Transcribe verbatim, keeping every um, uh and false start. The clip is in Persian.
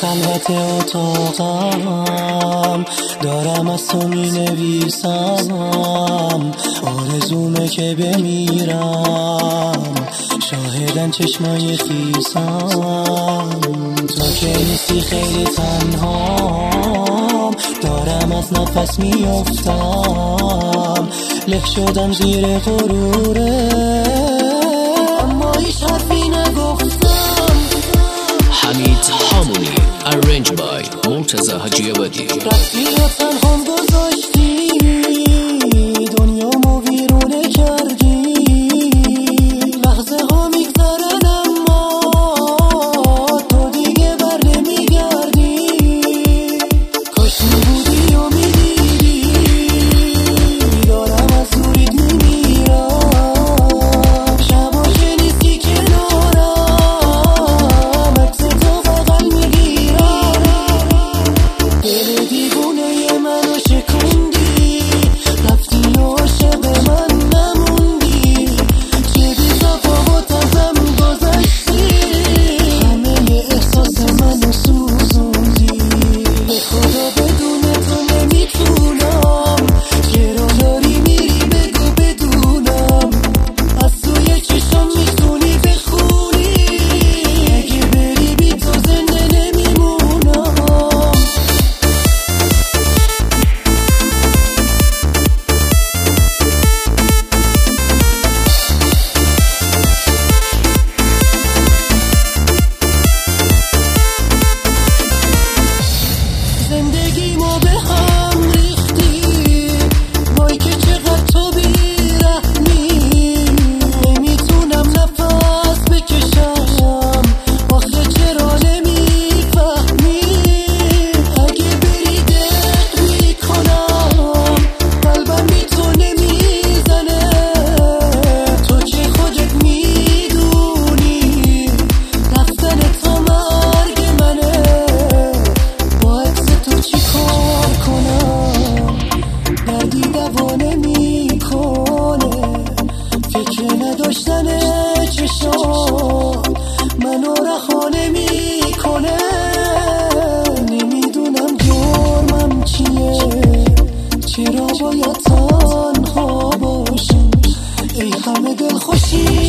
خلوت اتاقم دارم از تو می نویسم، آرزومه که بمیرم شاهدن چشمای خیسم. تو که نیستی خیلی تنهام، دارم از نفس میافتم، له شدم زیر غروره اما هیچ حرفی نگفتم. حمید هامونی arranged by مرتضی حاجی آبادی. رفتی و تنهام گذاشتی، دنیامو ویرونه کردی، لحظه ها میگذرن اما تو دیگه بر نمیگردی. کاش میبودی و میدیدی دارم از دوریت میمیرم، شبا که نیستی کنارم عکس تو بغل میگیرم. دل دیوونه منو شکوندی، رفتی و عاشق من نموندی، چه بی تفاوت ازم گذشتی، همه احساس منو سوزوندی. به خدا بدون تو نمیتونم، چرا داری میری بگو بدونم، از توی چشم میتونی بخونی، اگه بری بی تو زنده نمیمونم. زندگی ما به هم ریختی، وای که چقدر تو بیرحمی، نمیتونم نفس بکشم آخه چرا نمیفهمی، اگه بری دق میکنم قلبم بی تو نمیزنه، تو که خودت میدونی رفتن تو مرگ منه، با عکس تو چی کار کنم، دردی دوا نمیکنه، فکر نداشتن چشام منو رها نمیکنه. نمیدونم جرمم چیه، چرا باید تنها باشم، ای همه دلخوشی